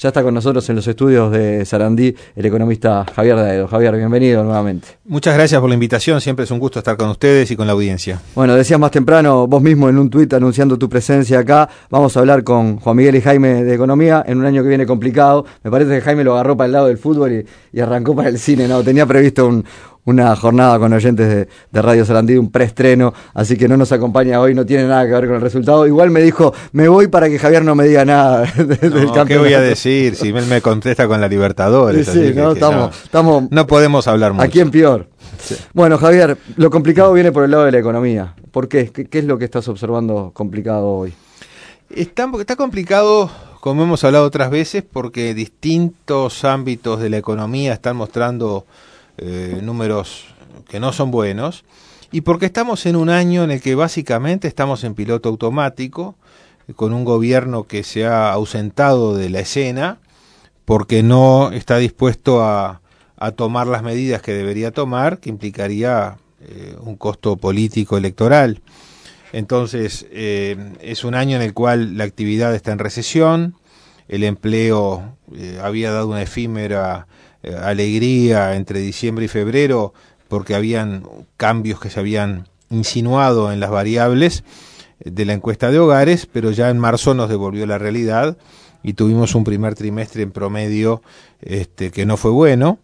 Ya está con nosotros en los estudios de Sarandí el economista Javier Daedo. Javier, bienvenido nuevamente. Muchas gracias por la invitación, siempre es un gusto estar con ustedes y con la audiencia. Bueno, decías más temprano, vos mismo en un tuit anunciando tu presencia acá, vamos a hablar con Juan Miguel y Jaime de economía en un año que viene complicado. Me parece que Jaime lo agarró para el lado del fútbol y arrancó para el cine, ¿no? Tenía previsto una jornada con oyentes de Radio Sarandí, un preestreno, así que no nos acompaña hoy, no tiene nada que ver con el resultado. Igual me dijo, me voy para que Javier no me diga nada del campeonato. ¿Qué voy a decir? Si él me contesta con la Libertadores. Sí, no, estamos no podemos hablar mucho. ¿A quién peor? Sí. Bueno, Javier, lo complicado viene por el lado de la economía. ¿Por qué? ¿Qué es lo que estás observando complicado hoy? Está complicado, como hemos hablado otras veces, porque distintos ámbitos de la economía están mostrando números que no son buenos, y porque estamos en un año en el que básicamente estamos en piloto automático, con un gobierno que se ha ausentado de la escena porque no está dispuesto a tomar las medidas que debería tomar, que implicaría un costo político electoral. Entonces es un año en el cual la actividad está en recesión, el empleo había dado una efímera alegría entre diciembre y febrero porque habían cambios que se habían insinuado en las variables de la encuesta de hogares, pero ya en marzo nos devolvió la realidad y tuvimos un primer trimestre en promedio que no fue bueno.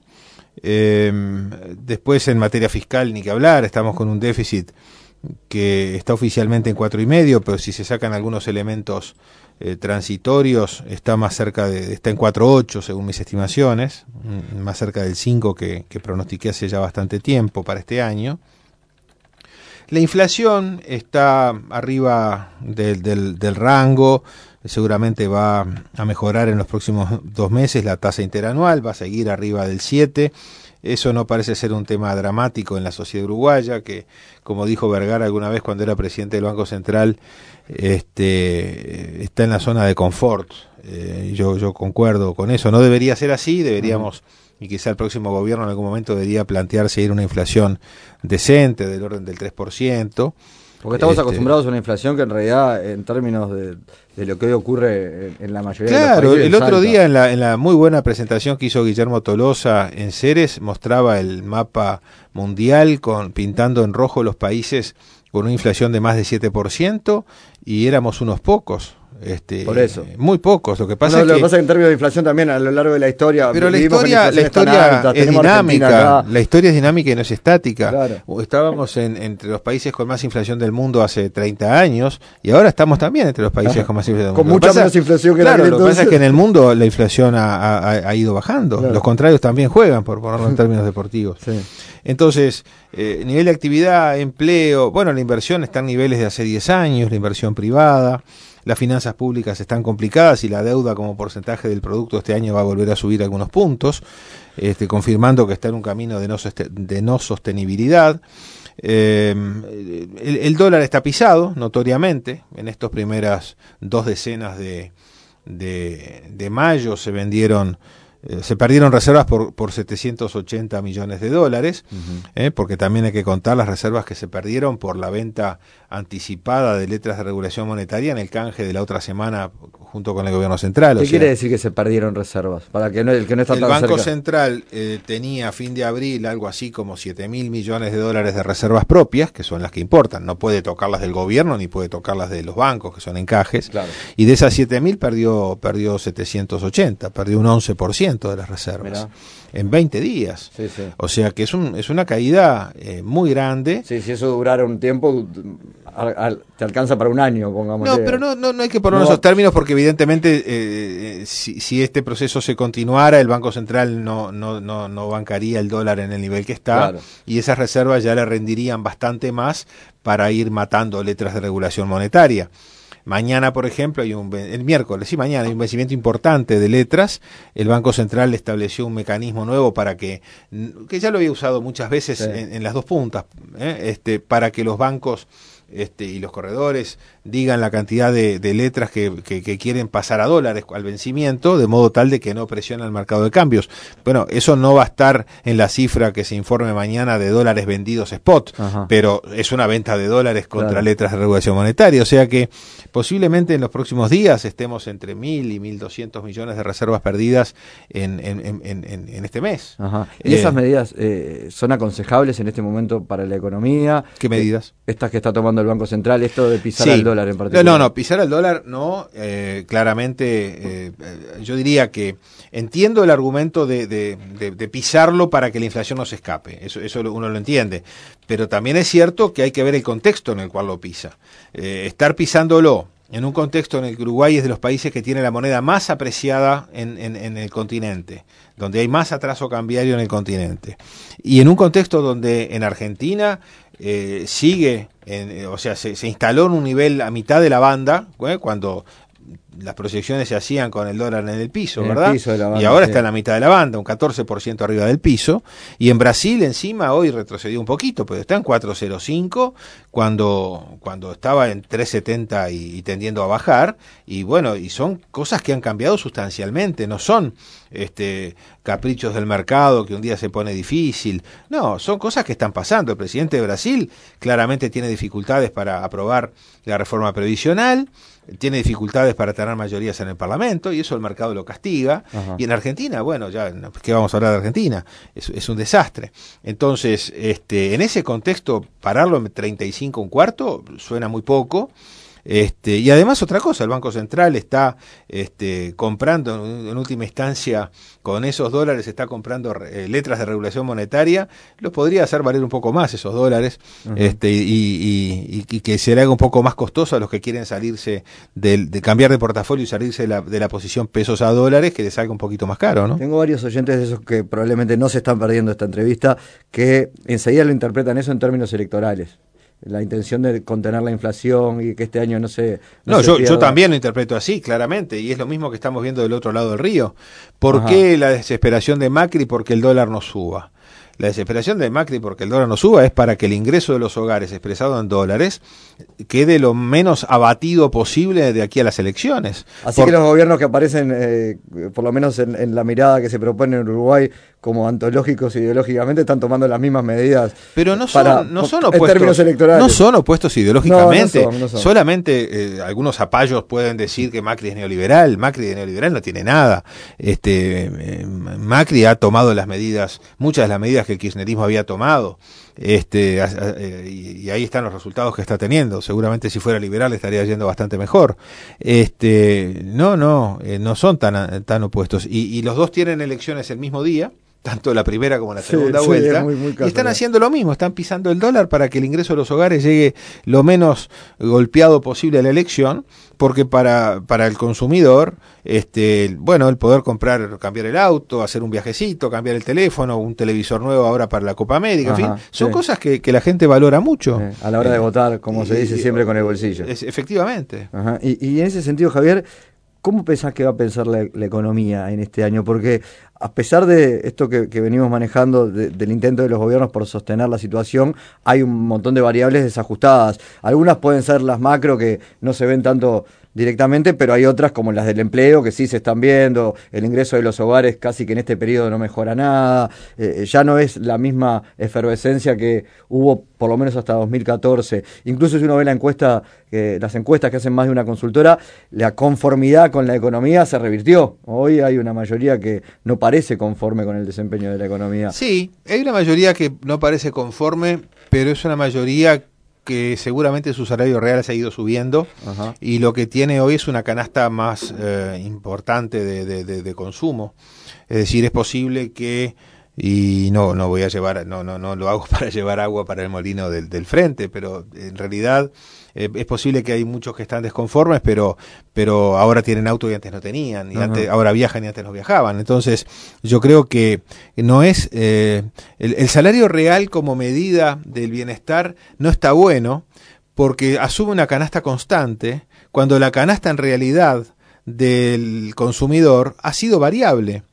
Después en materia fiscal ni que hablar, estamos con un déficit que está oficialmente en 4,5, pero si se sacan algunos elementos transitorios está más cerca está en 4,8 según mis estimaciones, más cerca del 5 que pronostiqué hace ya bastante tiempo para este año. La inflación está arriba del rango, seguramente va a mejorar en los próximos 2 meses, la tasa interanual va a seguir arriba del 7. Eso no parece ser un tema dramático en la sociedad uruguaya, que, como dijo Vergara alguna vez cuando era presidente del Banco Central, está en la zona de confort. Yo concuerdo con eso. No debería ser así, deberíamos, y quizá el próximo gobierno en algún momento debería plantearse ir a una inflación decente, del orden del 3%. Porque estamos acostumbrados a una inflación que en realidad, en términos de lo que hoy ocurre en la mayoría de los países... Claro, el otro día en la muy buena presentación que hizo Guillermo Tolosa en Ceres, mostraba el mapa mundial pintando en rojo los países con una inflación de más de 7%, y éramos unos pocos. Por eso. Muy pocos. Lo que pasa es que en términos de inflación también a lo largo de la historia... Pero la historia es dinámica. La historia es dinámica y no es estática. Claro. Estábamos entre los países con más inflación del mundo hace 30 años y ahora estamos también entre los países con más inflación del mundo. Con mucha menos inflación que lo que pasa es que en el mundo la inflación ha ido bajando. Claro. Los contrarios también juegan, por ponerlo en términos deportivos. Sí. Entonces, nivel de actividad, empleo, bueno, la inversión está en niveles de hace 10 años, la inversión privada. Las finanzas públicas están complicadas y la deuda como porcentaje del producto este año va a volver a subir algunos puntos, confirmando que está en un camino de no sostenibilidad. El dólar está pisado, notoriamente. En estas primeras 2 decenas de mayo se perdieron reservas por 780 millones de dólares, porque también hay que contar las reservas que se perdieron por la venta anticipada de letras de regulación monetaria en el canje de la otra semana junto con el gobierno central. ¿Qué quiere decir que se perdieron reservas? Para que el que no está el tan Banco cerca. Central tenía a fin de abril algo así como 7.000 millones de dólares de reservas propias, que son las que importan. No puede tocarlas del gobierno ni puede tocarlas de los bancos, que son encajes. Claro. Y de esas 7.000 perdió 780, perdió un 11% de las reservas. Mirá. En 20 días. Sí, sí. O sea que es una caída muy grande. Sí, si eso durara un tiempo, te alcanza para un año, pongamos. No, pero no hay que poner esos términos porque evidentemente si este proceso se continuara, el Banco Central no bancaría el dólar en el nivel que está, claro. Y esas reservas ya le rendirían bastante más para ir matando letras de regulación monetaria. Mañana, por ejemplo, el miércoles, mañana hay un vencimiento importante de letras. El Banco Central estableció un mecanismo nuevo para que ya lo había usado muchas veces, sí, en las dos puntas, para que los bancos y los corredores digan la cantidad de letras que quieren pasar a dólares al vencimiento, de modo tal de que no presiona el mercado de cambios. Bueno, eso no va a estar en la cifra que se informe mañana de dólares vendidos spot, pero es una venta de dólares contra letras de regulación monetaria, o sea que posiblemente en los próximos días estemos entre 1.000 y 1.200 millones de reservas perdidas en este mes. ¿Y esas medidas son aconsejables en este momento para la economía? ¿Qué medidas? Estas que está tomando el Banco Central, esto de pisar al dólar en particular. No, pisar al dólar no, claramente yo diría que entiendo el argumento de pisarlo para que la inflación no se escape, eso uno lo entiende, pero también es cierto que hay que ver el contexto en el cual lo pisa. Estar pisándolo en un contexto en el que Uruguay es de los países que tiene la moneda más apreciada en el continente, donde hay más atraso cambiario en el continente, y en un contexto donde en Argentina sigue, o sea, se instaló en un nivel a mitad de la banda, cuando las proyecciones se hacían con el dólar en el piso, ¿verdad? El piso de la banda, y ahora está en la mitad de la banda, un 14% arriba del piso, y en Brasil encima hoy retrocedió un poquito, pero está en 4.05 cuando estaba en 3.70 y tendiendo a bajar, y bueno, y son cosas que han cambiado sustancialmente, no son caprichos del mercado que un día se pone difícil, no, son cosas que están pasando. El presidente de Brasil claramente tiene dificultades para aprobar la reforma previsional, tiene dificultades para tener mayorías en el Parlamento, y eso el mercado lo castiga. Y en Argentina, bueno, ya, ¿qué vamos a hablar de Argentina? Es un desastre. Entonces, en ese contexto, pararlo en 35 un cuarto suena muy poco. Y además otra cosa, el Banco Central está comprando en última instancia con esos dólares, está comprando letras de regulación monetaria, los podría hacer valer un poco más esos dólares, y que se le haga un poco más costoso a los que quieren salirse de cambiar de portafolio y salirse de la posición pesos a dólares, que les salga un poquito más caro, ¿no? Tengo varios oyentes de esos que probablemente no se están perdiendo esta entrevista, que enseguida lo interpretan eso en términos electorales. La intención de contener la inflación y que este año no se yo también lo interpreto así, claramente, y es lo mismo que estamos viendo del otro lado del río. ¿Por qué la desesperación de Macri porque el dólar no suba? La desesperación de Macri porque el dólar no suba es para que el ingreso de los hogares expresado en dólares quede lo menos abatido posible de aquí a las elecciones. Así que los gobiernos que aparecen, por lo menos en la mirada que se propone en Uruguay, como antológicos ideológicamente, están tomando las mismas medidas. Pero no son opuestos, en términos electorales. No son opuestos ideológicamente. No son. Solamente algunos apayos pueden decir que Macri es neoliberal. Macri de neoliberal no tiene nada. Macri ha tomado muchas de las medidas que el kirchnerismo había tomado. Y ahí están los resultados que está teniendo. Seguramente si fuera liberal estaría yendo bastante mejor. No son tan opuestos. Y los dos tienen elecciones el mismo día, tanto la primera como la segunda vuelta, muy y están haciendo lo mismo, están pisando el dólar para que el ingreso de los hogares llegue lo menos golpeado posible a la elección, porque para el consumidor, el poder cambiar el auto, hacer un viajecito, cambiar el teléfono, un televisor nuevo ahora para la Copa América, en fin, son cosas que la gente valora mucho. A la hora de votar, como se dice siempre, con el bolsillo. Efectivamente. Y en ese sentido, Javier, ¿cómo pensás que va a pensar la economía en este año? Porque a pesar de esto que venimos manejando, del intento de los gobiernos por sostener la situación, hay un montón de variables desajustadas. Algunas pueden ser las macro, que no se ven tanto directamente, pero hay otras como las del empleo que sí se están viendo, el ingreso de los hogares casi que en este periodo no mejora nada, ya no es la misma efervescencia que hubo por lo menos hasta 2014, incluso si uno ve las encuestas que hacen más de una consultora, la conformidad con la economía se revirtió. Hoy hay una mayoría que no parece conforme con el desempeño de la economía. Sí, hay una mayoría que no parece conforme, pero es una mayoría que seguramente su salario real se ha ido subiendo. Y lo que tiene hoy es una canasta más importante de consumo. Es decir, es posible que, y no voy a llevar, no lo hago para llevar agua para el molino del frente, pero en realidad es posible que hay muchos que están desconformes, pero ahora tienen auto y antes no tenían, y ahora viajan y antes no viajaban. Entonces yo creo que no es el salario real como medida del bienestar no está bueno, porque asume una canasta constante cuando la canasta en realidad del consumidor ha sido variable.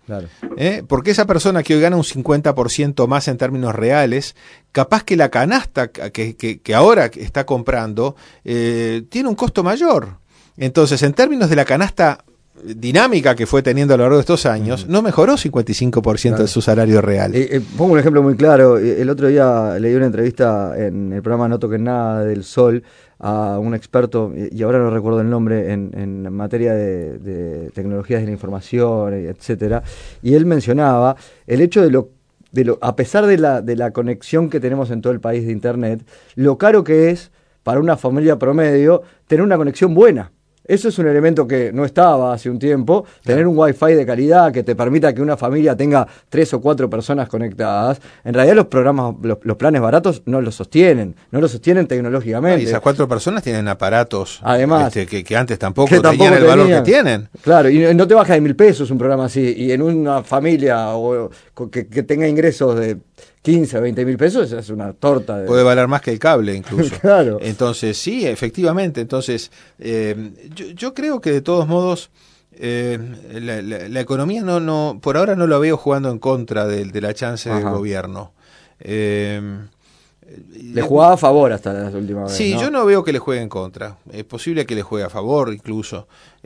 Claro. Porque esa persona que hoy gana un 50% más en términos reales, capaz que la canasta que ahora está comprando tiene un costo mayor. Entonces, en términos de la canasta dinámica que fue teniendo a lo largo de estos años, no mejoró 55% de su salario real. Pongo un ejemplo muy claro. El otro día leí una entrevista en el programa No Toquen Nada del Sol a un experto, y ahora no recuerdo el nombre, en materia de tecnologías de la información, etcétera, y él mencionaba el hecho a pesar de la conexión que tenemos en todo el país de Internet, lo caro que es para una familia promedio tener una conexión buena. Eso es un elemento que no estaba hace un tiempo, tener un Wi-Fi de calidad que te permita que una familia tenga 3 o 4 personas conectadas. En realidad los planes baratos no lo sostienen tecnológicamente. Y esas 4 personas tienen aparatos además que antes tampoco tenían el valor que tienen. Claro, y no te baja de 1.000 pesos un programa así, y en una familia que tenga ingresos de 15 o 20 mil pesos, es una torta. Puede valer más que el cable incluso. Claro. Entonces, sí, efectivamente. Entonces, yo creo que de todos modos, la economía no por ahora no lo veo jugando en contra de la chance del gobierno. Le jugaba a favor hasta las últimas veces. Sí, ¿no? Yo no veo que le juegue en contra. Es posible que le juegue a favor incluso.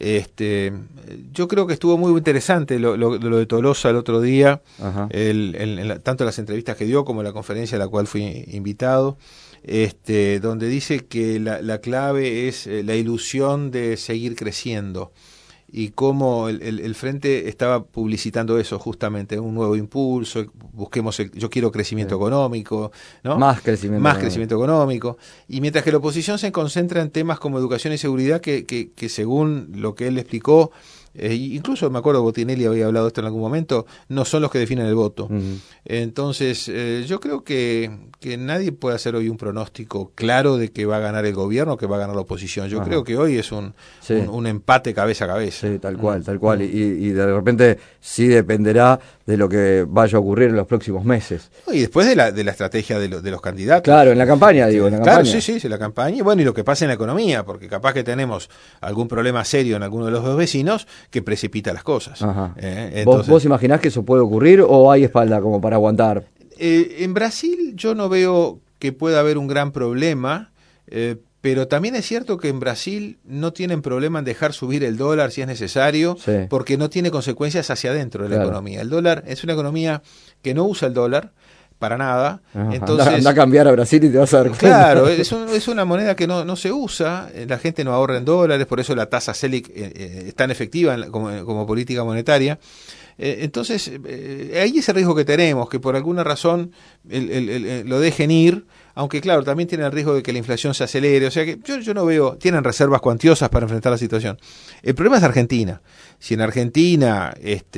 Yo creo que estuvo muy interesante lo de Tolosa el otro día, tanto las entrevistas que dio como la conferencia a la cual fui invitado, donde dice que la clave es la ilusión de seguir creciendo. Y cómo el Frente estaba publicitando eso justamente, un nuevo impulso, yo quiero crecimiento económico, ¿no? Más crecimiento económico. Y mientras que la oposición se concentra en temas como educación y seguridad, que según lo que él explicó, incluso me acuerdo Botinelli había hablado de esto en algún momento, no son los que definen el voto. Entonces, yo creo que nadie puede hacer hoy un pronóstico claro de que va a ganar el gobierno o que va a ganar la oposición. Yo creo que hoy es un empate cabeza a cabeza. Sí, tal cual. Y de repente sí dependerá de lo que vaya a ocurrir en los próximos meses. Y después de la estrategia de los candidatos. Claro, en la campaña, digo. En la claro, campaña. Sí, la campaña. Y bueno, y lo que pasa en la economía, porque capaz que tenemos algún problema serio en alguno de los dos vecinos que precipita las cosas. Entonces, ¿Vos imaginás que eso puede ocurrir o hay espalda como para aguantar? En Brasil yo no veo que pueda haber un gran problema, pero también es cierto que en Brasil no tienen problema en dejar subir el dólar si es necesario, porque no tiene consecuencias hacia adentro de la economía. El dólar es una economía que no usa el dólar para nada. Entonces, anda a cambiar a Brasil y te vas a dar cuenta. Claro, es una moneda que no se usa, la gente no ahorra en dólares, por eso la tasa Selic es tan efectiva como política monetaria. Entonces, ahí es el riesgo que tenemos, que por alguna razón lo dejen ir, aunque claro, también tienen el riesgo de que la inflación se acelere, o sea que yo no veo, tienen reservas cuantiosas para enfrentar la situación. El problema es Argentina. Si en Argentina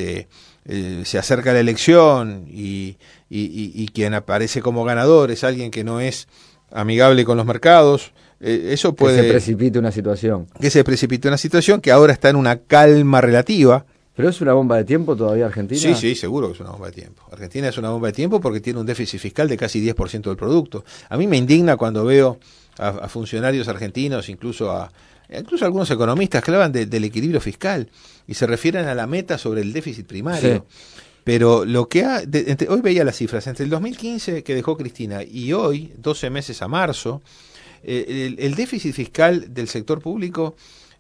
se acerca la elección y quien aparece como ganador es alguien que no es amigable con los mercados, eso puede... Que se precipite una situación. Que se precipite una situación que ahora está en una calma relativa. ¿Pero es una bomba de tiempo todavía Argentina? Sí, seguro que es una bomba de tiempo. Argentina es una bomba de tiempo porque tiene un déficit fiscal de casi 10% del producto. A mí me indigna cuando veo a funcionarios argentinos, incluso algunos economistas que hablan del equilibrio fiscal y se refieren a la meta sobre el déficit primario. Sí. Pero lo que hoy veía las cifras, entre el 2015 que dejó Cristina y hoy, 12 meses a marzo, el déficit fiscal del sector público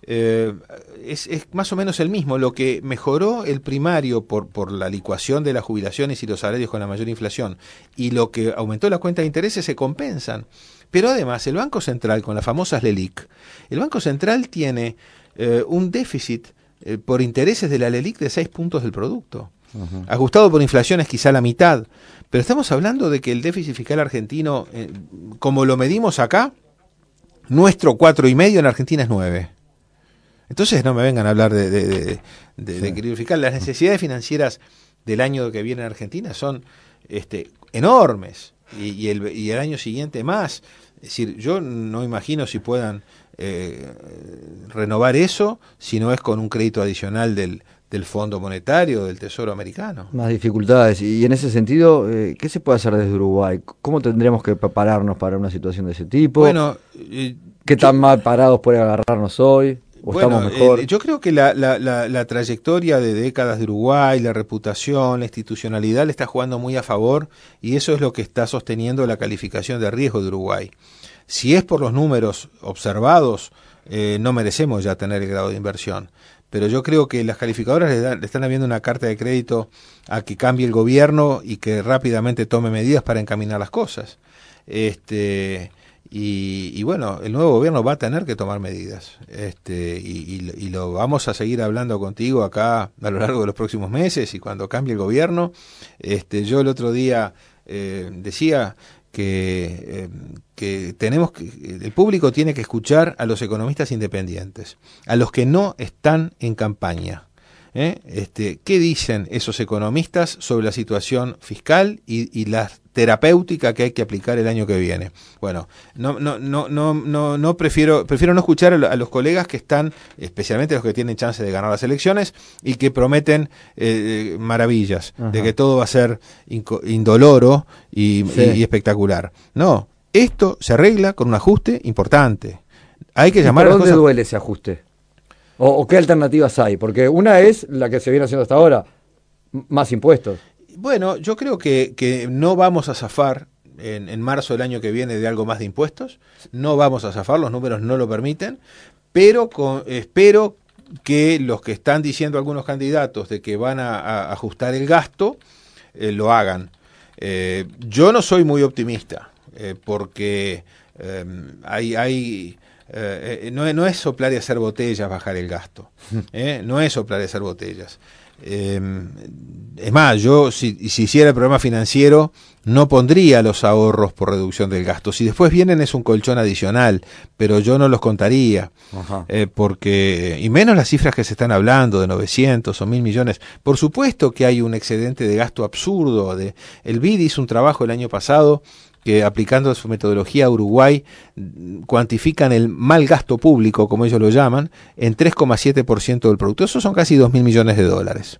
es más o menos el mismo. Lo que mejoró el primario por la licuación de las jubilaciones y los salarios con la mayor inflación y lo que aumentó la cuenta de intereses se compensan. Pero además el Banco Central, con las famosas LELIQ, el Banco Central tiene un déficit por intereses de la LELIQ de 6 puntos del producto. Ajustado por inflación es quizá la mitad, pero estamos hablando de que el déficit fiscal argentino, como lo medimos acá, nuestro 4,5 en Argentina es 9. Entonces no me vengan a hablar de equilibrio fiscal. Las necesidades financieras del año que viene en Argentina son enormes y el año siguiente más. Es decir, yo no imagino si puedan renovar eso si no es con un crédito adicional del Fondo Monetario, del Tesoro Americano. Más dificultades. Y en ese sentido, ¿qué se puede hacer desde Uruguay? ¿Cómo tendremos que prepararnos para una situación de ese tipo? Bueno, ¿qué tan mal parados puede agarrarnos hoy? ¿O bueno, estamos mejor? yo creo que la trayectoria de décadas de Uruguay, la reputación, la institucionalidad le está jugando muy a favor y eso es lo que está sosteniendo la calificación de riesgo de Uruguay. Si es por los números observados, no merecemos ya tener el grado de inversión. Pero yo creo que las calificadoras le están enviando una carta de crédito a que cambie el gobierno y que rápidamente tome medidas para encaminar las cosas. Y bueno, el nuevo gobierno va a tener que tomar medidas. Y lo vamos a seguir hablando contigo acá a lo largo de los próximos meses y cuando cambie el gobierno. Yo el otro día decía que el público tiene que escuchar a los economistas independientes, a los que no están en campaña. ¿Qué dicen esos economistas sobre la situación fiscal y la terapéutica que hay que aplicar el año que viene? Bueno, no prefiero no escuchar a los colegas que están, especialmente los que tienen chance de ganar las elecciones y que prometen maravillas, Ajá, de que todo va a ser indoloro y espectacular. No, esto se arregla con un ajuste importante. Hay que llamar a las ¿Por dónde cosas. duele ese ajuste? ¿O qué alternativas hay? Porque una es la que se viene haciendo hasta ahora, más impuestos. Bueno, yo creo que no vamos a zafar en marzo del año que viene de algo más de impuestos, no vamos a zafar, los números no lo permiten, pero espero que los que están diciendo algunos candidatos de que van a ajustar el gasto, lo hagan. Yo no soy muy optimista, porque no es soplar y hacer botellas bajar el gasto, no es soplar y hacer botellas. Es más, yo si hiciera el programa financiero no pondría los ahorros por reducción del gasto. Si después vienen es un colchón adicional, pero yo no los contaría, porque, y menos las cifras que se están hablando de 900 o 1.000 millones. Por supuesto que hay un excedente de gasto absurdo. El BID hizo un trabajo el año pasado que aplicando su metodología a Uruguay cuantifican el mal gasto público, como ellos lo llaman, en 3,7% del producto. Eso son casi 2.000 millones de dólares.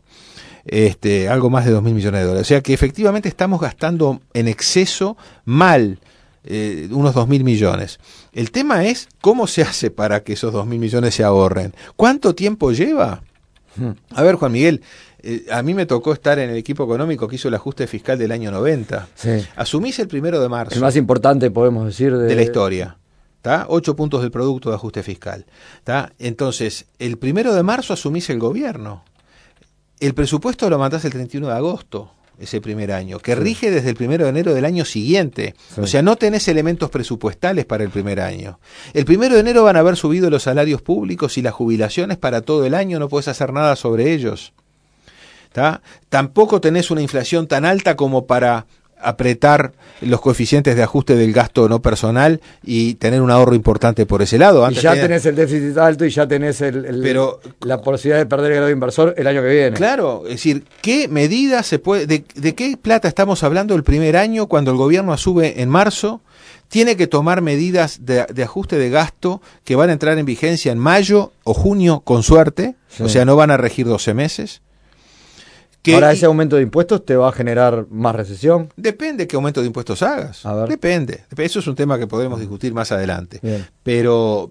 Algo más de 2.000 millones de dólares. O sea que efectivamente estamos gastando en exceso mal unos 2.000 millones. El tema es cómo se hace para que esos 2.000 millones se ahorren. ¿Cuánto tiempo lleva? A ver, Juan Miguel, a mí me tocó estar en el equipo económico que hizo el ajuste fiscal del año 90. Sí. Asumís el 1 de marzo. El más importante, podemos decir, de la historia. ¿Tá? 8 puntos del producto de ajuste fiscal. ¿Tá? Entonces, el 1 de marzo asumís el gobierno. El presupuesto lo mandás el 31 de agosto, ese primer año, que rige desde el 1 de enero del año siguiente. Sí. O sea, no tenés elementos presupuestales para el primer año. El 1 de enero van a haber subido los salarios públicos y las jubilaciones para todo el año, no podés hacer nada sobre ellos. ¿Tá? Tampoco tenés una inflación tan alta como para apretar los coeficientes de ajuste del gasto no personal y tener un ahorro importante por ese lado. Antes y ya tenés el déficit alto y ya tenés la posibilidad de perder el grado de inversor el año que viene. Claro, es decir, ¿qué medidas se puede, de qué plata estamos hablando el primer año cuando el gobierno asume en marzo? Tiene que tomar medidas de ajuste de gasto que van a entrar en vigencia en mayo o junio con suerte, sí. O sea, no van a regir 12 meses. Ahora, ¿ese aumento de impuestos te va a generar más recesión? Depende qué aumento de impuestos hagas. A ver. Depende. Eso es un tema que podremos discutir más adelante. Bien. Pero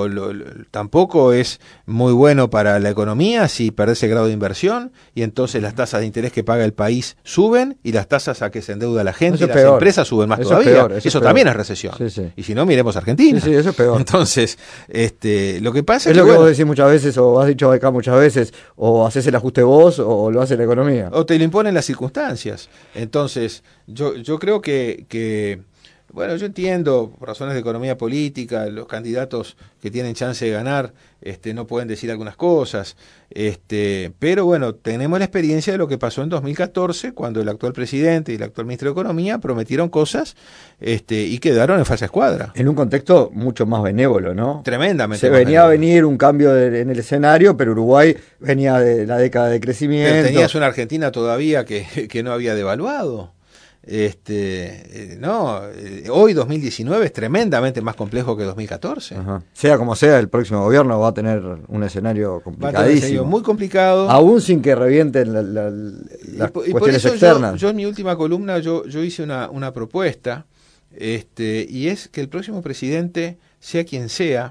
tampoco es muy bueno para la economía si perdés el grado de inversión y entonces las tasas de interés que paga el país suben y las tasas a que se endeuda la gente y las empresas suben más todavía. Eso también es recesión. Sí, sí. Y si no, miremos Argentina. Sí, eso es peor. Entonces, lo que pasa es lo que vos decís muchas veces, o has dicho acá muchas veces, o haces el ajuste vos o lo hace la economía. O te lo imponen las circunstancias. Entonces, yo creo que, bueno, yo entiendo, por razones de economía política, los candidatos que tienen chance de ganar no pueden decir algunas cosas, pero bueno, tenemos la experiencia de lo que pasó en 2014, cuando el actual presidente y el actual ministro de Economía prometieron cosas y quedaron en falsa escuadra. En un contexto mucho más benévolo, ¿no? Tremendamente. Se venía a venir un cambio en el escenario, pero Uruguay venía de la década de crecimiento. Pero tenías una Argentina todavía que no había devaluado. Hoy 2019 es tremendamente más complejo que 2014. Ajá. Sea como sea, el próximo gobierno va a tener un escenario complicadísimo. Va a tener un escenario muy complicado. Aún sin que revienten las cuestiones externas. Yo en mi última columna yo hice una propuesta, y es que el próximo presidente, sea quien sea,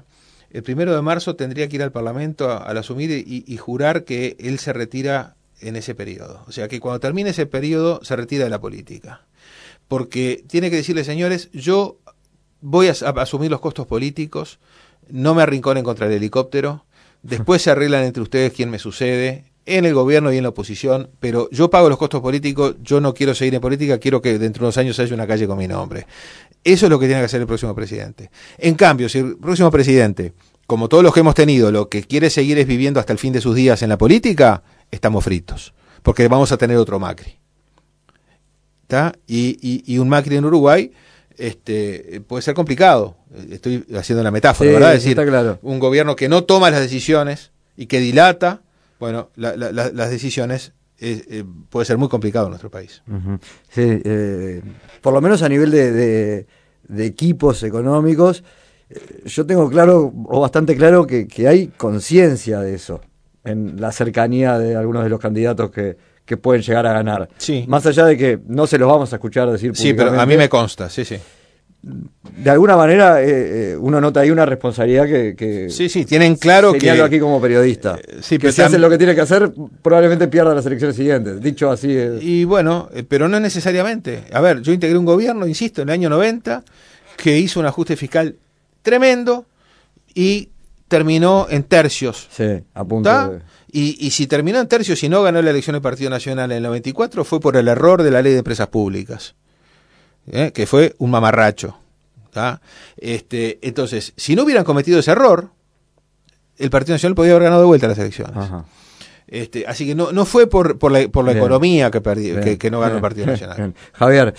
el 1 de marzo tendría que ir al Parlamento al asumir y jurar que él se retira en ese periodo. O sea, que cuando termine ese periodo se retira de la política. Porque tiene que decirle, señores, yo voy a asumir los costos políticos, no me arrinconen contra el helicóptero, después se arreglan entre ustedes quién me sucede, en el gobierno y en la oposición, pero yo pago los costos políticos, yo no quiero seguir en política, quiero que dentro de unos años haya una calle con mi nombre. Eso es lo que tiene que hacer el próximo presidente. En cambio, si el próximo presidente, como todos los que hemos tenido, lo que quiere seguir es viviendo hasta el fin de sus días en la política, estamos fritos, porque vamos a tener otro Macri. ¿Está? Y un Macri en Uruguay puede ser complicado. Estoy haciendo la metáfora, ¿verdad? Es decir, claro. Un gobierno que no toma las decisiones y que dilata, bueno, las decisiones puede ser muy complicado en nuestro país. Uh-huh. Sí, por lo menos a nivel de equipos económicos, yo tengo claro, o bastante claro, que hay conciencia de eso, en la cercanía de algunos de los candidatos que pueden llegar a ganar. Sí. Más allá de que no se los vamos a escuchar decir públicamente. Sí, pero a mí me consta, sí. De alguna manera uno nota ahí una responsabilidad que sí, tienen claro que... Señalo aquí como periodista. Sí, que si hacen lo que tiene que hacer, probablemente pierda las elecciones siguientes. Dicho así... Y bueno, pero no necesariamente. A ver, yo integré un gobierno, insisto, en el año 90, que hizo un ajuste fiscal tremendo y terminó en tercios. Sí, a punto de... Y si terminó en tercios y no ganó la elección del Partido Nacional en el 94, fue por el error de la ley de empresas públicas, que fue un mamarracho. Entonces, si no hubieran cometido ese error, el Partido Nacional podía haber ganado de vuelta las elecciones. Ajá. Así que no fue por la economía que no ganó el Partido Nacional. Bien. Javier,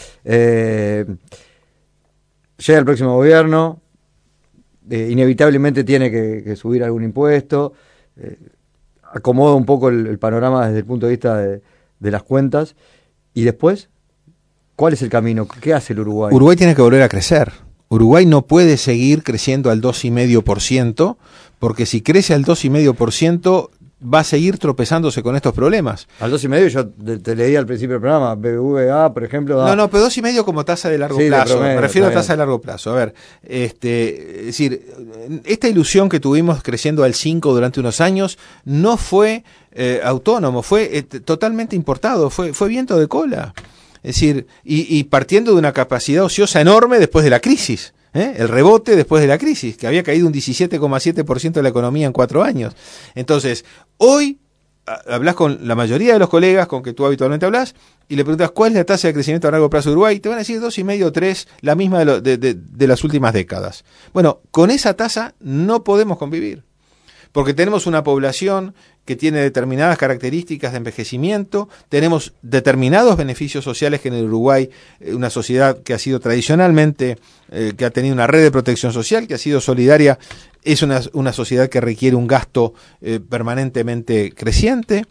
llega el próximo gobierno, inevitablemente tiene que subir algún impuesto, acomoda un poco el panorama desde el punto de vista de las cuentas, y después, ¿cuál es el camino? ¿Qué hace el Uruguay? Uruguay tiene que volver a crecer. Uruguay no puede seguir creciendo al 2,5%, porque si crece al 2,5%, va a seguir tropezándose con estos problemas. Al 2,5% yo te leí al principio del programa, BBVA, por ejemplo... No, pero 2,5% como tasa de largo plazo. Promedio, me refiero a tasa de largo plazo. A ver, es decir, esta ilusión que tuvimos creciendo al 5% durante unos años no fue autónomo, fue totalmente importado, fue viento de cola. Es decir, y partiendo de una capacidad ociosa enorme después de la crisis. El rebote después de la crisis, que había caído un 17,7% de la economía en 4 años. Entonces, hoy hablas con la mayoría de los colegas con que tú habitualmente hablas y le preguntas cuál es la tasa de crecimiento a largo plazo de Uruguay, te van a decir 2,5 o 3, la misma de las últimas décadas. Bueno, con esa tasa no podemos convivir, porque tenemos una población que tiene determinadas características de envejecimiento, tenemos determinados beneficios sociales que en el Uruguay, una sociedad que ha sido tradicionalmente, que ha tenido una red de protección social, que ha sido solidaria, es una sociedad que requiere un gasto permanentemente creciente.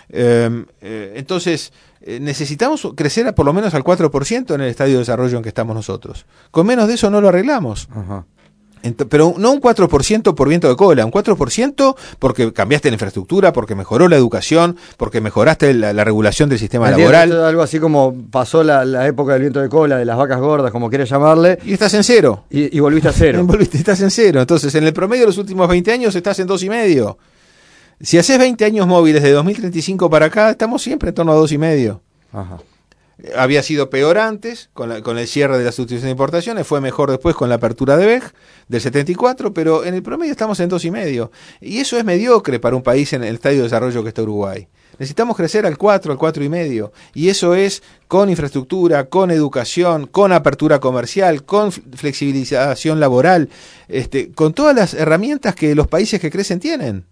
Entonces, necesitamos crecer por lo menos al 4% en el estadio de desarrollo en que estamos nosotros. Con menos de eso no lo arreglamos. Ajá. Pero no un 4% por viento de cola, un 4% porque cambiaste la infraestructura, porque mejoró la educación, porque mejoraste la regulación del sistema laboral. Algo así como pasó la época del viento de cola, de las vacas gordas, como quieras llamarle. Y estás en cero. Y volviste a cero. Estás en cero. Entonces, en el promedio de los últimos 20 años estás en 2,5. Si haces 20 años móviles de 2035 para acá, estamos siempre en torno a 2,5. Ajá. Había sido peor antes, con el cierre de la sustitución de importaciones, fue mejor después con la apertura de BEG del 74, pero en el promedio estamos en 2,5. Y eso es mediocre para un país en el estadio de desarrollo que está Uruguay. Necesitamos crecer al 4, al 4,5. Y eso es con infraestructura, con educación, con apertura comercial, con flexibilización laboral, con todas las herramientas que los países que crecen tienen.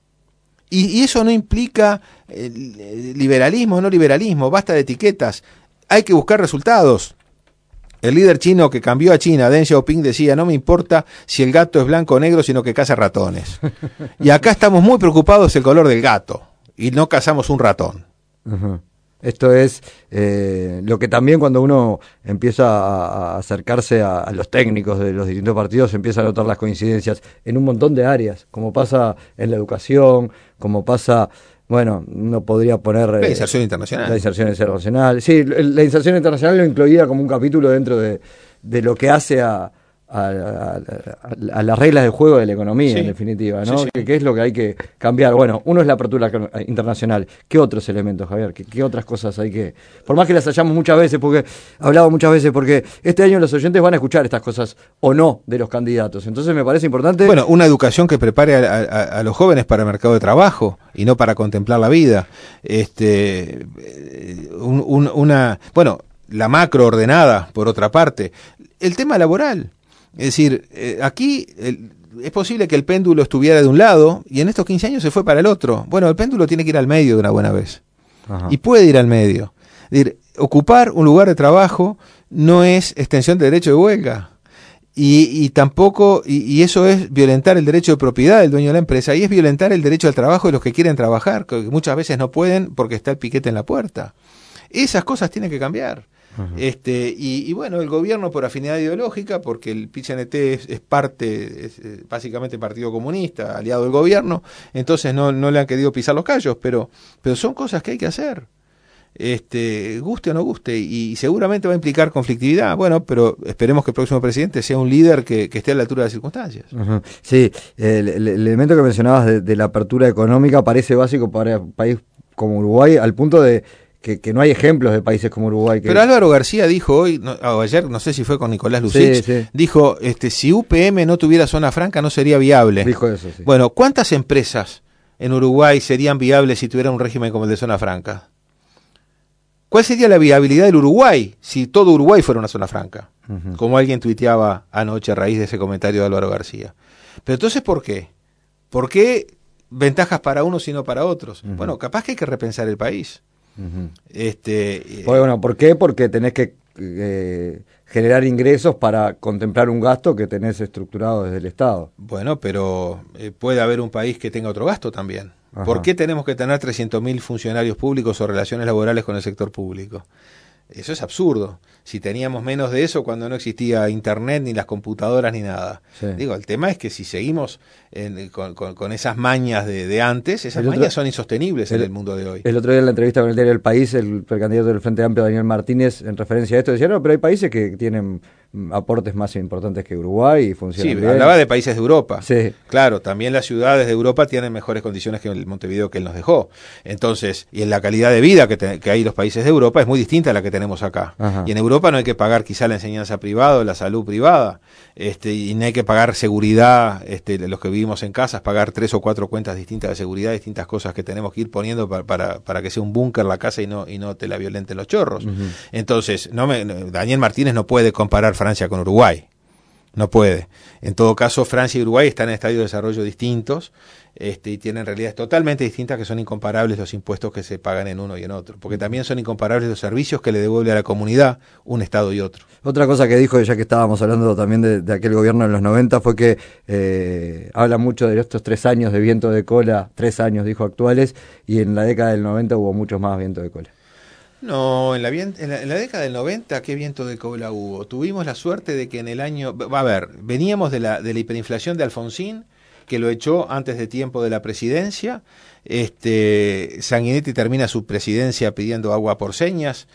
Y eso no implica liberalismo o no liberalismo, basta de etiquetas, hay que buscar resultados. El líder chino que cambió a China, Deng Xiaoping, decía, no me importa si el gato es blanco o negro, sino que caza ratones. Y acá estamos muy preocupados del color del gato, y no cazamos un ratón. Uh-huh. Esto es lo que también cuando uno empieza a acercarse a los técnicos de los distintos partidos, empieza a notar las coincidencias en un montón de áreas, como pasa en la educación, como pasa, bueno, uno podría poner... la inserción internacional. La inserción internacional. Sí, la inserción internacional lo incluía como un capítulo dentro de lo que hace a a las reglas del juego de la economía, sí, en definitiva, ¿no? Sí, sí. ¿Qué es lo que hay que cambiar? Bueno, uno es la apertura internacional. ¿Qué otros elementos, Javier? ¿Qué otras cosas hay que...? Por más que las hayamos muchas veces, hablado muchas veces, porque este año los oyentes van a escuchar estas cosas o no de los candidatos. Entonces me parece importante... Bueno, una educación que prepare a los jóvenes para el mercado de trabajo y no para contemplar la vida. Bueno, la macro ordenada, por otra parte. El tema laboral. Es decir, aquí es posible que el péndulo estuviera de un lado y en estos 15 años se fue para el otro. Bueno, el péndulo tiene que ir al medio de una buena vez. Ajá. Y puede ir al medio. Es decir, ocupar un lugar de trabajo no es extensión de derecho de huelga. Y tampoco, y eso es violentar el derecho de propiedad del dueño de la empresa, y es violentar el derecho al trabajo de los que quieren trabajar, que muchas veces no pueden porque está el piquete en la puerta. Esas cosas tienen que cambiar. Uh-huh. Y bueno, el gobierno por afinidad ideológica, porque el PIT-CNT es básicamente partido comunista, aliado del gobierno, entonces no le han querido pisar los callos, pero son cosas que hay que hacer. Guste o no guste, y seguramente va a implicar conflictividad. Bueno, pero esperemos que el próximo presidente sea un líder que esté a la altura de las circunstancias. Uh-huh. Sí, el elemento que mencionabas de la apertura económica parece básico para un país como Uruguay, al punto de que no hay ejemplos de países como Uruguay. Pero Álvaro García dijo hoy, o ayer, no sé si fue con Nicolás Lucich, sí. Dijo, si UPM no tuviera zona franca no sería viable. Dijo eso, sí. Bueno, ¿cuántas empresas en Uruguay serían viables si tuviera un régimen como el de zona franca? ¿Cuál sería la viabilidad del Uruguay si todo Uruguay fuera una zona franca? Uh-huh. Como alguien tuiteaba anoche a raíz de ese comentario de Álvaro García. Pero entonces, ¿por qué? ¿Por qué ventajas para unos y no para otros? Uh-huh. Bueno, capaz que hay que repensar el país. Uh-huh. Bueno, ¿por qué? Porque tenés que generar ingresos para contemplar un gasto que tenés estructurado desde el Estado. Bueno, pero puede haber un país que tenga otro gasto también. Ajá. ¿Por qué tenemos que tener 300.000 funcionarios públicos o relaciones laborales con el sector público? Eso es absurdo. Si teníamos menos de eso cuando no existía internet, ni las computadoras, ni nada. Sí. Digo, el tema es que si seguimos con esas mañas de antes, esas mañas son insostenibles en el mundo de hoy. El otro día en la entrevista con el diario El País, el precandidato del Frente Amplio, Daniel Martínez, en referencia a esto, decía, no, pero hay países que tienen aportes más importantes que Uruguay y funcionan bien. Hablaba de países de Europa. Sí. Claro, también las ciudades de Europa tienen mejores condiciones que el Montevideo que él nos dejó. Entonces, y en la calidad de vida que hay en los países de Europa es muy distinta a la que tenemos acá. Ajá. Y en Europa no hay que pagar quizá la enseñanza privada o la salud privada, y no hay que pagar seguridad, los que vivimos en casas, pagar 3 o 4 cuentas distintas de seguridad, distintas cosas que tenemos que ir poniendo para que sea un búnker la casa y no te la violenten los chorros. Uh-huh. Entonces, Daniel Martínez no puede comparar Francia con Uruguay. No puede. En todo caso, Francia y Uruguay están en estadios de desarrollo distintos, y tienen realidades totalmente distintas que son incomparables los impuestos que se pagan en uno y en otro, porque también son incomparables los servicios que le devuelve a la comunidad un estado y otro. Otra cosa que dijo, ya que estábamos hablando también de aquel gobierno en los 90, fue que habla mucho de estos 3 años de viento de cola, 3 años dijo actuales, y en la década del 90 hubo muchos más viento de cola. No, en la década del 90, ¿qué viento de cola hubo? Tuvimos la suerte de que en el año... veníamos de la hiperinflación de Alfonsín, que lo echó antes de tiempo de la presidencia. Sanguinetti termina su presidencia pidiendo agua por señas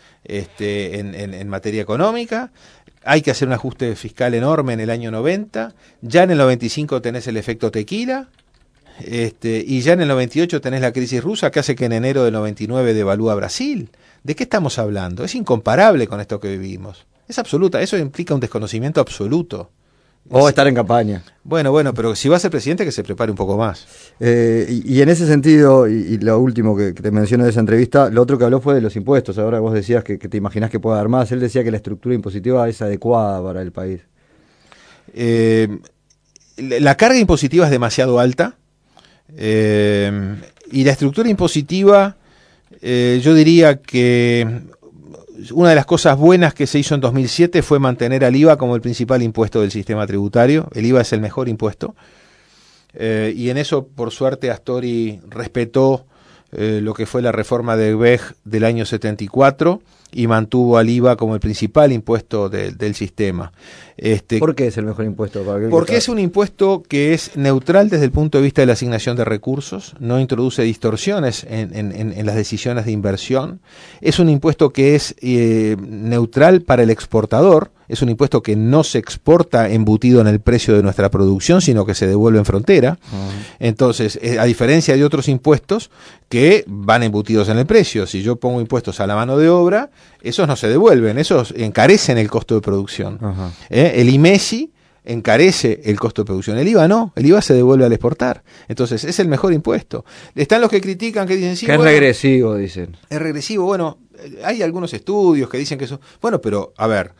en materia económica. Hay que hacer un ajuste fiscal enorme en el año 90. Ya en el 95 tenés el efecto tequila. Y ya en el 98 tenés la crisis rusa que hace que en enero del 99 devalúa Brasil. ¿De qué estamos hablando? Es incomparable con esto que vivimos. Es absoluta. Eso implica un desconocimiento absoluto. O estar en campaña. Bueno, pero si va a ser presidente que se prepare un poco más. Y en ese sentido, y lo último que te menciono de esa entrevista, lo otro que habló fue de los impuestos. Ahora vos decías que te imaginás que pueda dar más. Él decía que la estructura impositiva es adecuada para el país. La carga impositiva es demasiado alta. Y la estructura impositiva, yo diría que una de las cosas buenas que se hizo en 2007 fue mantener al IVA como el principal impuesto del sistema tributario. El IVA es el mejor impuesto. Y en eso, por suerte, Astori respetó lo que fue la reforma de Weg del año 74 y mantuvo al IVA como el principal impuesto del sistema. ¿Por qué es el mejor impuesto? Porque es un impuesto que es neutral desde el punto de vista de la asignación de recursos, no introduce distorsiones en las decisiones de inversión, es un impuesto que es neutral para el exportador, es un impuesto que no se exporta embutido en el precio de nuestra producción, sino que se devuelve en frontera. Entonces, a diferencia de otros impuestos que van embutidos en el precio, si yo pongo impuestos a la mano de obra, esos no se devuelven, esos encarecen el costo de producción. El IMESI encarece el costo de producción, el IVA no, el IVA se devuelve al exportar. Entonces es el mejor impuesto. Están los que critican, que dicen sí, que es regresivo, dicen. Es regresivo, bueno, hay algunos estudios que dicen que eso, bueno, pero a ver,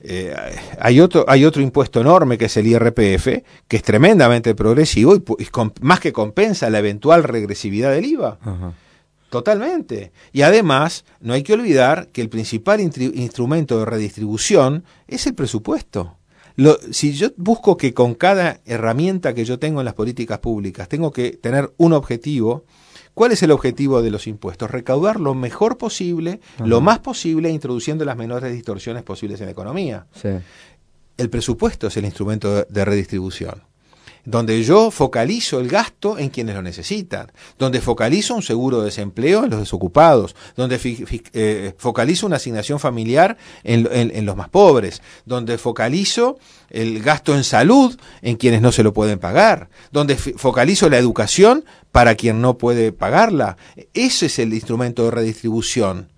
hay otro impuesto enorme que es el IRPF, que es tremendamente progresivo y más que compensa la eventual regresividad del IVA. Totalmente. Y además, no hay que olvidar que el principal instrumento de redistribución es el presupuesto. Si yo busco que con cada herramienta que yo tengo en las políticas públicas tengo que tener un objetivo, ¿cuál es el objetivo de los impuestos? Recaudar lo mejor posible, lo más posible, introduciendo las menores distorsiones posibles en la economía. Sí. El presupuesto es el instrumento de redistribución, donde yo focalizo el gasto en quienes lo necesitan, donde focalizo un seguro de desempleo en los desocupados, donde focalizo una asignación familiar en los más pobres, donde focalizo el gasto en salud en quienes no se lo pueden pagar, donde focalizo la educación para quien no puede pagarla. Ese es el instrumento de redistribución.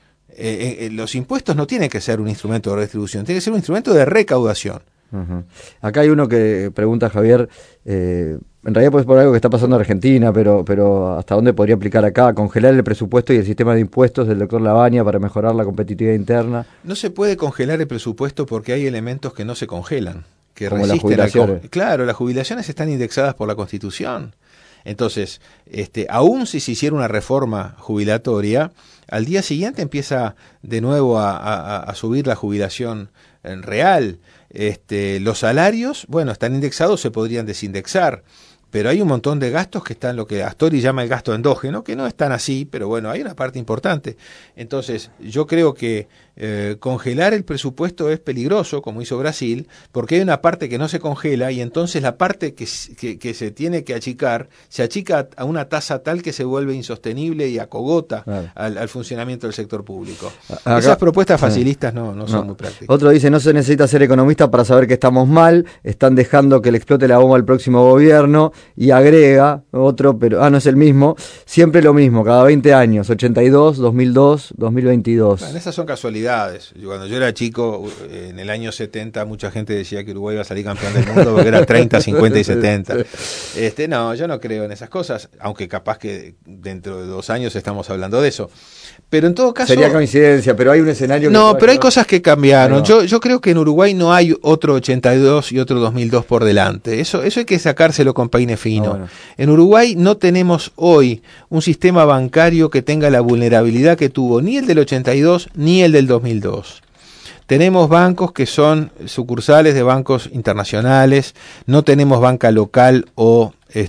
Los impuestos no tienen que ser un instrumento de redistribución, tiene que ser un instrumento de recaudación. Acá hay uno que pregunta, Javier, en realidad pues por algo que está pasando en Argentina, pero ¿hasta dónde podría aplicar acá? Congelar el presupuesto y el sistema de impuestos del doctor Lavagna para mejorar la competitividad interna. No se puede congelar el presupuesto porque hay elementos que no se congelan, que como resisten las jubilaciones. Claro, las jubilaciones están indexadas por la Constitución. Entonces, aún si se hiciera una reforma jubilatoria, al día siguiente empieza de nuevo a subir la jubilación real. Los salarios, bueno, están indexados, se podrían desindexar, pero hay un montón de gastos que están lo que Astori llama el gasto endógeno, que no están así, pero bueno, hay una parte importante. Entonces, yo creo que congelar el presupuesto es peligroso, como hizo Brasil, porque hay una parte que no se congela y entonces la parte que se tiene que achicar, se achica a una tasa tal que se vuelve insostenible y acogota al funcionamiento del sector público. Acá, esas propuestas facilistas no son muy prácticas. Otro dice, no se necesita ser economista para saber que estamos mal, están dejando que le explote la bomba al próximo gobierno, y agrega otro, pero no es el mismo, siempre lo mismo, cada 20 años, 82, 2002, 2022. Bueno, esas son casualidades. Cuando yo era chico, en el año 70, mucha gente decía que Uruguay iba a salir campeón del mundo porque era 30, 50 y 70. No, yo no creo en esas cosas, aunque capaz que dentro de 2 años estamos hablando de eso. Pero en todo caso... Sería coincidencia, pero hay un escenario... No, pero hay cosas que cambiaron. Yo creo que en Uruguay no hay otro 82 y otro 2002 por delante. Eso hay que sacárselo con peine fino. Bueno. En Uruguay no tenemos hoy un sistema bancario que tenga la vulnerabilidad que tuvo ni el del 82 ni el del 2002. Tenemos bancos que son sucursales de bancos internacionales, no tenemos banca local o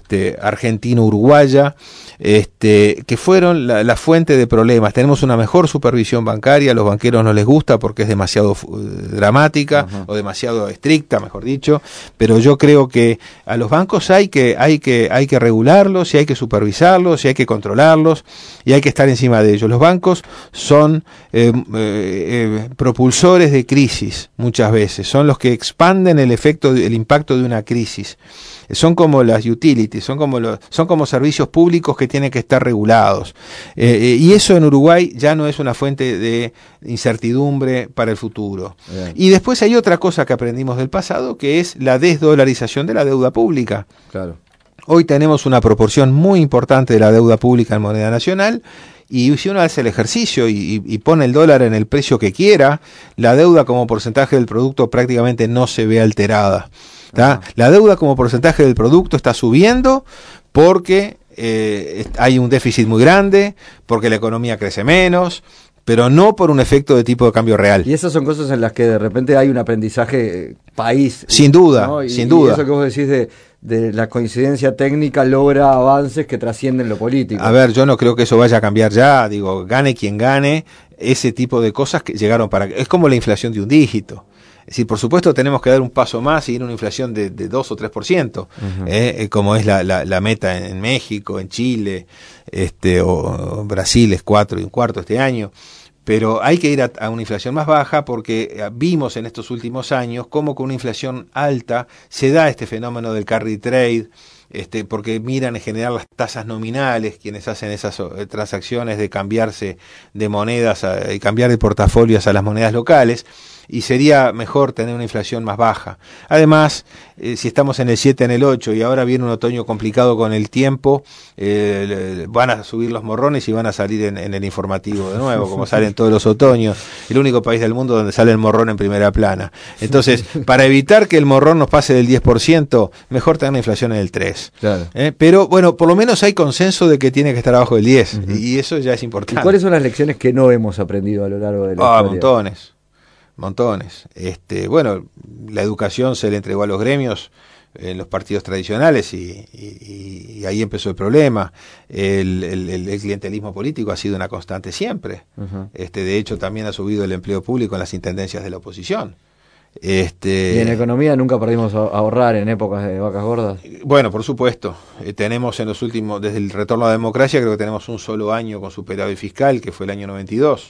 argentino-uruguaya, que fueron la fuente de problemas. Tenemos una mejor supervisión bancaria, a los banqueros no les gusta porque es demasiado dramática o demasiado estricta, mejor dicho, pero yo creo que a los bancos hay que regularlos, y hay que supervisarlos, y hay que controlarlos, y hay que estar encima de ellos. Los bancos son propulsores de crisis muchas veces, son los que expanden el impacto de una crisis. Son como las utilities, son como servicios públicos que tienen que estar regulados. Y eso en Uruguay ya no es una fuente de incertidumbre para el futuro. Bien. Y después hay otra cosa que aprendimos del pasado, que es la desdolarización de la deuda pública. Claro. Hoy tenemos una proporción muy importante de la deuda pública en moneda nacional, y si uno hace el ejercicio y pone el dólar en el precio que quiera, la deuda como porcentaje del producto prácticamente no se ve alterada. La deuda como porcentaje del producto está subiendo porque hay un déficit muy grande, porque la economía crece menos, pero no por un efecto de tipo de cambio real. Y esas son cosas en las que de repente hay un aprendizaje país. Sin duda, ¿no? sin duda. Y eso que vos decís de la coincidencia técnica logra avances que trascienden lo político. A ver, yo no creo que eso vaya a cambiar ya, gane quien gane, ese tipo de cosas que llegaron es como la inflación de un dígito. Es decir, por supuesto tenemos que dar un paso más y ir a una inflación de 2 o 3%, como es la meta en México, en Chile, o Brasil es 4 y un cuarto este año. pero hay que ir a una inflación más baja porque vimos en estos últimos años cómo con una inflación alta se da este fenómeno del carry trade, porque miran en general las tasas nominales, quienes hacen esas transacciones de cambiarse de monedas y cambiar de portafolios a las monedas locales, y sería mejor tener una inflación más baja. Además, si estamos en el 7, en el 8 y ahora viene un otoño complicado con el tiempo, van a subir los morrones y van a salir en el informativo de nuevo, como salen todos los otoños, el único país del mundo donde sale el morrón en primera plana. Entonces, para evitar que el morrón nos pase del 10%, mejor tener una inflación en el 3. Claro. Pero bueno, por lo menos hay consenso de que tiene que estar abajo del 10, y eso ya es importante. ¿Y cuáles son las lecciones que no hemos aprendido a lo largo de la historia? Montones. Bueno, la educación se le entregó a los gremios en los partidos tradicionales y ahí empezó el problema. El clientelismo político ha sido una constante siempre. De hecho, también ha subido el empleo público en las intendencias de la oposición. ¿Y en economía nunca perdimos a ahorrar en épocas de vacas gordas? Bueno, por supuesto. Tenemos en los últimos, desde el retorno a la democracia, creo que tenemos un solo año con superávit fiscal, que fue el año 92.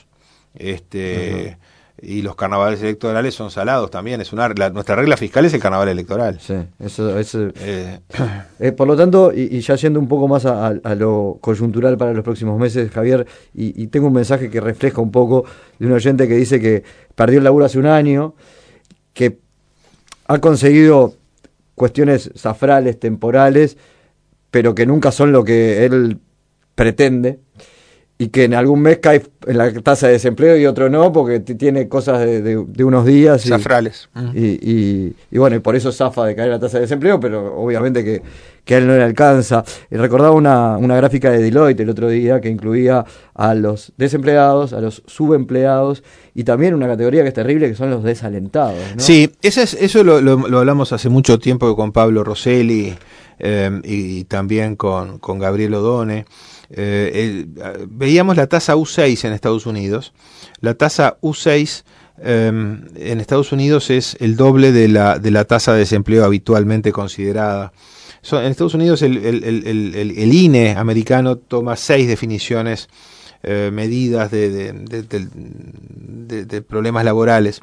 Y los carnavales electorales son salados también. Nuestra regla fiscal es el carnaval electoral. Sí, por lo tanto, y ya yendo un poco más a lo coyuntural para los próximos meses, Javier, y tengo un mensaje que refleja un poco de un oyente que dice que perdió el laburo hace un año, que ha conseguido cuestiones zafrales, temporales, pero que nunca son lo que él pretende, y que en algún mes cae en la tasa de desempleo y otro no, porque tiene cosas de unos días. Zafrales. Y bueno, y por eso zafa de caer la tasa de desempleo, pero obviamente que a él no le alcanza. Y recordaba una gráfica de Deloitte el otro día que incluía a los desempleados, a los subempleados y también una categoría que es terrible, que son los desalentados, ¿no? Sí, eso lo hablamos hace mucho tiempo con Pablo Rosselli y también con Gabriel Odone. Veíamos la tasa U6 en Estados Unidos. La tasa U6 en Estados Unidos es el doble de la tasa de desempleo habitualmente considerada. En Estados Unidos el INE americano toma 6 definiciones, medidas de problemas laborales.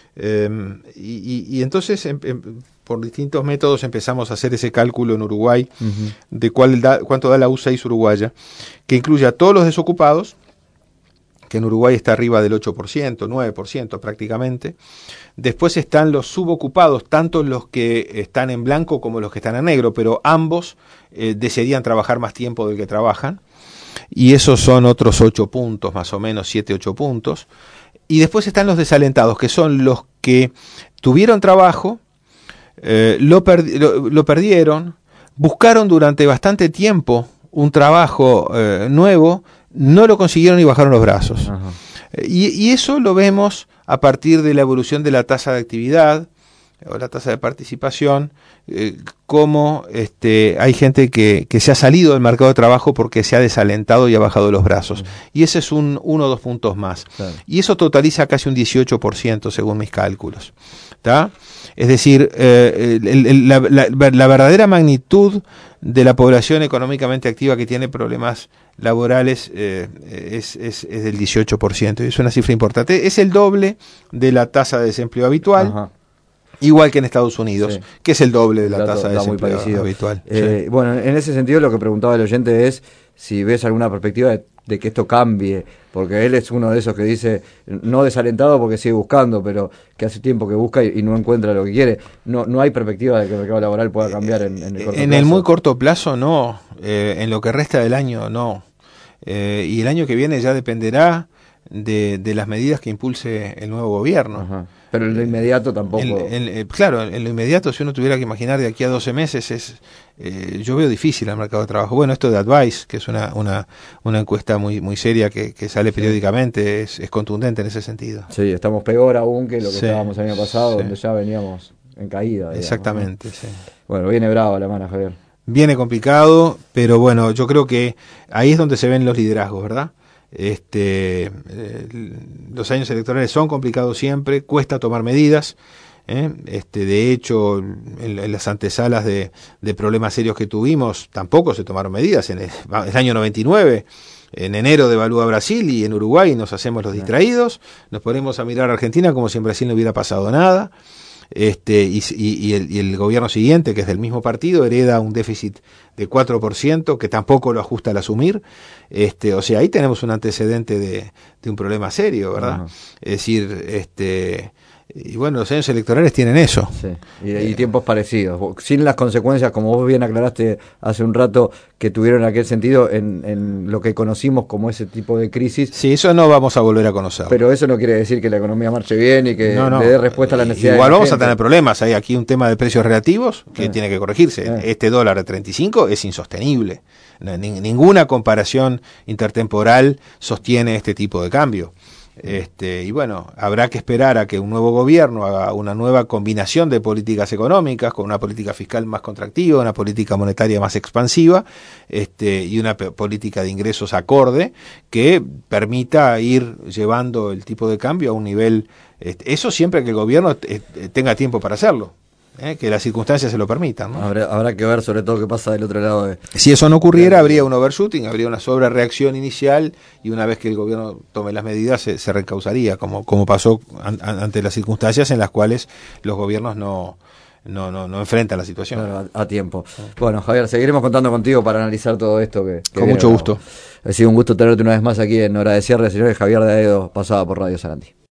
Y entonces por distintos métodos empezamos a hacer ese cálculo en Uruguay de cuánto da la U6 uruguaya, que incluye a todos los desocupados, que en Uruguay está arriba del 8%, 9% prácticamente. Después están los subocupados, tanto los que están en blanco como los que están en negro, pero ambos desearían trabajar más tiempo del que trabajan, y esos son otros 8 puntos, más o menos 7, 8 puntos. Y después están los desalentados, que son los que tuvieron trabajo, lo perdieron, buscaron durante bastante tiempo un trabajo nuevo, no lo consiguieron y bajaron los brazos. Y eso lo vemos a partir de la evolución de la tasa de actividad o la tasa de participación, cómo hay gente que se ha salido del mercado de trabajo porque se ha desalentado y ha bajado los brazos. Y ese es 1 o 2 puntos más. Claro. Y eso totaliza casi un 18% según mis cálculos. ¿Tá? Es decir, la verdadera magnitud de la población económicamente activa que tiene problemas laborales es del 18%. Y es una cifra importante. Es el doble de la tasa de desempleo habitual. Ajá. Igual que en Estados Unidos, sí, que es el doble de la tasa de desempleo habitual. Sí. Bueno, en ese sentido lo que preguntaba el oyente es si ves alguna perspectiva de que esto cambie, porque él es uno de esos que dice, no desalentado porque sigue buscando, pero que hace tiempo que busca y no encuentra lo que quiere. No hay perspectiva de que el mercado laboral pueda cambiar en el corto plazo. En el muy corto plazo no, en lo que resta del año no. Y el año que viene ya dependerá de las medidas que impulse el nuevo gobierno. Ajá. Pero en lo inmediato tampoco. Claro, en lo inmediato, si uno tuviera que imaginar de aquí a 12 meses, yo veo difícil el mercado de trabajo. Bueno, esto de Advice, que es una encuesta muy seria que sale periódicamente, es contundente en ese sentido. Sí, estamos peor aún que lo que estábamos el año pasado, donde ya veníamos en caída. Digamos, exactamente, ¿no? Sí. Bueno, viene bravo la mano, Javier. Viene complicado, pero bueno, yo creo que ahí es donde se ven los liderazgos, ¿verdad? Los años electorales son complicados siempre, cuesta tomar medidas. De hecho, en las antesalas de problemas serios que tuvimos, tampoco se tomaron medidas. En el año 99 En enero devalúa Brasil y en Uruguay nos hacemos los distraídos, nos ponemos a mirar a Argentina como si en Brasil no hubiera pasado nada. Y el gobierno siguiente, que es del mismo partido, hereda un déficit de 4%, que tampoco lo ajusta al asumir. O sea, ahí tenemos un antecedente de un problema serio, ¿verdad? Uh-huh. Es decir, y bueno, los años electorales tienen eso. Sí. Y tiempos parecidos, sin las consecuencias, como vos bien aclaraste hace un rato, que tuvieron en aquel sentido en lo que conocimos como ese tipo de crisis. Sí, eso no vamos a volver a conocer. Pero eso no quiere decir que la economía marche bien y que le dé respuesta a las necesidades. Igual vamos a tener problemas. Hay aquí un tema de precios relativos que tiene que corregirse. Este dólar de 35 es insostenible. Ninguna comparación intertemporal sostiene este tipo de cambio. Y bueno, habrá que esperar a que un nuevo gobierno haga una nueva combinación de políticas económicas, con una política fiscal más contractiva, una política monetaria más expansiva, y una política de ingresos acorde que permita ir llevando el tipo de cambio a un nivel, eso siempre que el gobierno tenga tiempo para hacerlo. Que las circunstancias se lo permitan, ¿no? Habrá que ver sobre todo qué pasa del otro lado. Si eso no ocurriera, habría un overshooting, habría una sobrereacción inicial y una vez que el gobierno tome las medidas se reencausaría, como pasó ante las circunstancias en las cuales los gobiernos no enfrentan la situación. Claro, a tiempo. Bueno, Javier, seguiremos contando contigo para analizar todo esto. Que con mucho gusto. Ha sido un gusto tenerte una vez más aquí en Hora de Cierre. Señores, Javier de Aedo pasaba por Radio Sarandí.